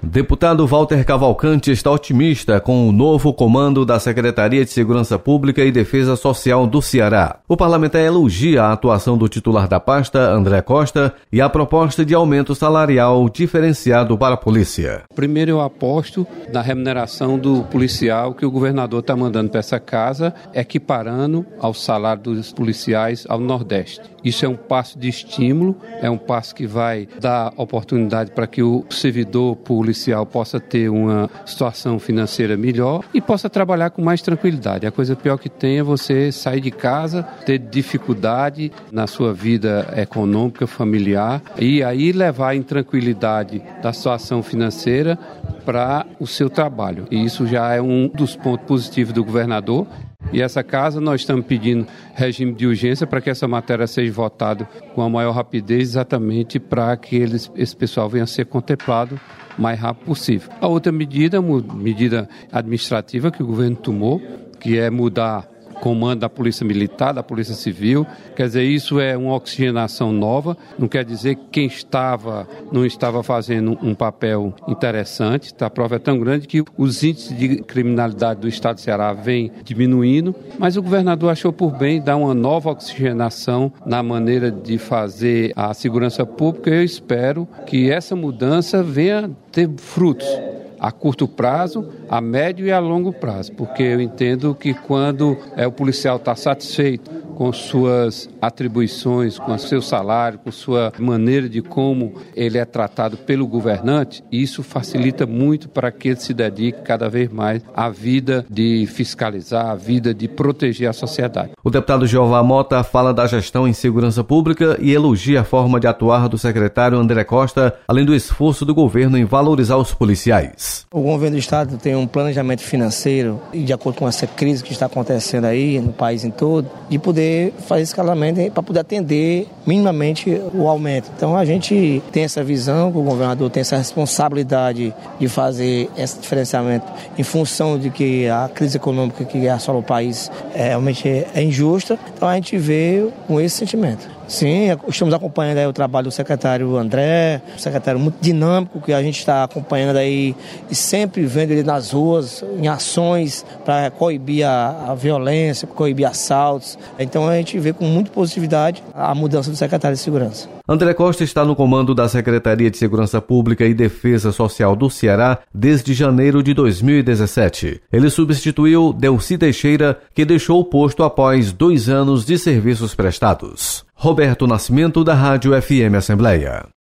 Deputado Walter Cavalcante está otimista com o novo comando da Secretaria de Segurança Pública e Defesa Social do Ceará. O parlamentar elogia a atuação do titular da pasta, André Costa, e a proposta de aumento salarial diferenciado para a polícia. Primeiro eu aposto na remuneração do policial que o governador está mandando para essa casa, equiparando ao salário dos policiais ao Nordeste. Isso é um passo de estímulo, é um passo que vai dar oportunidade para que o servidor policial possa ter uma situação financeira melhor e possa trabalhar com mais tranquilidade. A coisa pior que tem é você sair de casa, ter dificuldade na sua vida econômica, familiar, e aí levar em tranquilidade da situação financeira para o seu trabalho. E isso já é um dos pontos positivos do governador. E essa casa nós estamos pedindo regime de urgência para que essa matéria seja votada com a maior rapidez, exatamente para que esse pessoal venha a ser contemplado o mais rápido possível. A outra medida administrativa que o governo tomou, que é mudar o comando da Polícia Militar, da Polícia Civil, quer dizer, isso é uma oxigenação nova, não quer dizer que quem não estava fazendo um papel interessante, a prova é tão grande que os índices de criminalidade do estado do Ceará vêm diminuindo, mas o governador achou por bem dar uma nova oxigenação na maneira de fazer a segurança pública. Eu espero que essa mudança venha ter frutos a curto prazo, a médio e a longo prazo, porque eu entendo que quando o policial está satisfeito com suas atribuições, com o seu salário, com sua maneira de como ele é tratado pelo governante, isso facilita muito para que ele se dedique cada vez mais à vida de fiscalizar, à vida de proteger a sociedade. O deputado Jeová Mota fala da gestão em segurança pública e elogia a forma de atuar do secretário André Costa, além do esforço do governo em valorizar os policiais. O governo do estado tem um planejamento financeiro e, de acordo com essa crise que está acontecendo aí no país em todo, de poder fazer escalamento para poder atender minimamente o aumento. Então a gente tem essa visão, o governador tem essa responsabilidade de fazer esse diferenciamento em função de que a crise econômica que assola o país realmente é injusta. Então a gente vê com esse sentimento. Sim, estamos acompanhando aí o trabalho do secretário André, um secretário muito dinâmico que a gente está acompanhando aí e sempre vendo ele nas ruas, em ações para coibir a violência, coibir assaltos. Então a gente vê com muita positividade a mudança do secretário de Segurança. André Costa está no comando da Secretaria de Segurança Pública e Defesa Social do Ceará desde janeiro de 2017. Ele substituiu Delci Teixeira, que deixou o posto após 2 anos de serviços prestados. Roberto Nascimento, da Rádio FM Assembleia.